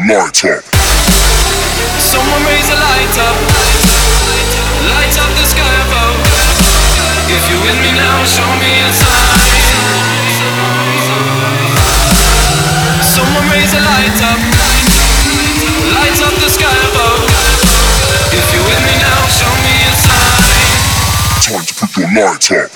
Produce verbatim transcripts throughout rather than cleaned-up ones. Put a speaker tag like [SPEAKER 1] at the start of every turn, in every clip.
[SPEAKER 1] light up.
[SPEAKER 2] Someone raise a light up. Light up the sky above. If you're with me now, show me a sign. Someone raise a light up. Light up the sky above. If you're with me now, show me a sign.
[SPEAKER 1] Time to put your light up.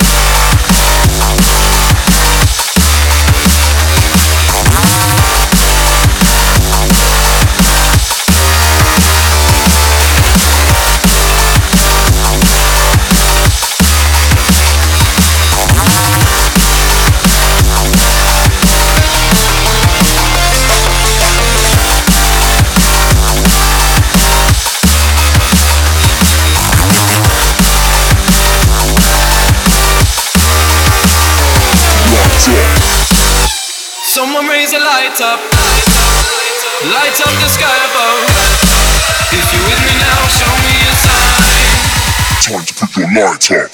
[SPEAKER 2] Someone raise a light up. Light up the sky above. If you're with me now, show me a sign.
[SPEAKER 1] Time to put your light up.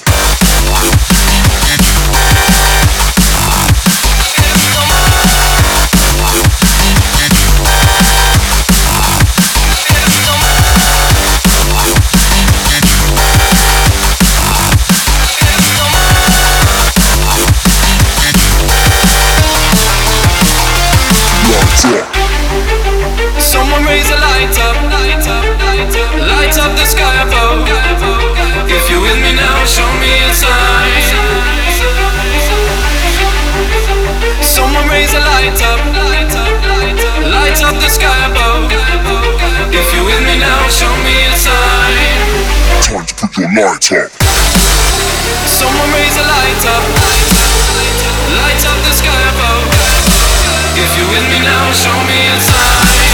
[SPEAKER 2] Someone raise a light up. Light up, light up. Light up the sky above. If you're with me now, show me a sign. Someone raise a light up. Light up, light up. Light up the sky above. If you're with me now, show me a sign.
[SPEAKER 1] Time to put your light up.
[SPEAKER 2] Someone raise a light up. Light up the sky above. If you're with me now, show me a sign.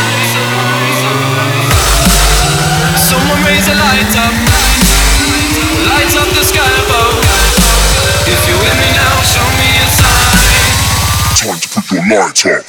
[SPEAKER 2] Someone raise a light up. Light up the sky above. If you're with me now, show me a sign.
[SPEAKER 1] Time to put your light up.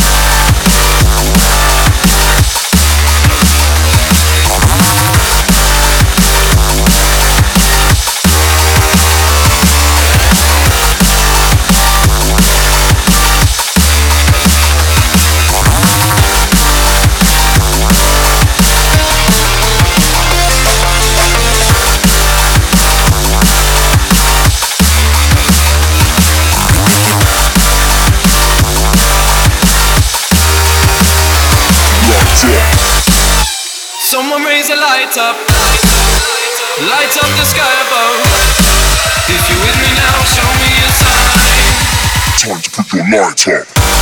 [SPEAKER 2] Someone raise a light up. Light up the sky above. If you're with me now, show me a sign.
[SPEAKER 1] Time to put your light up.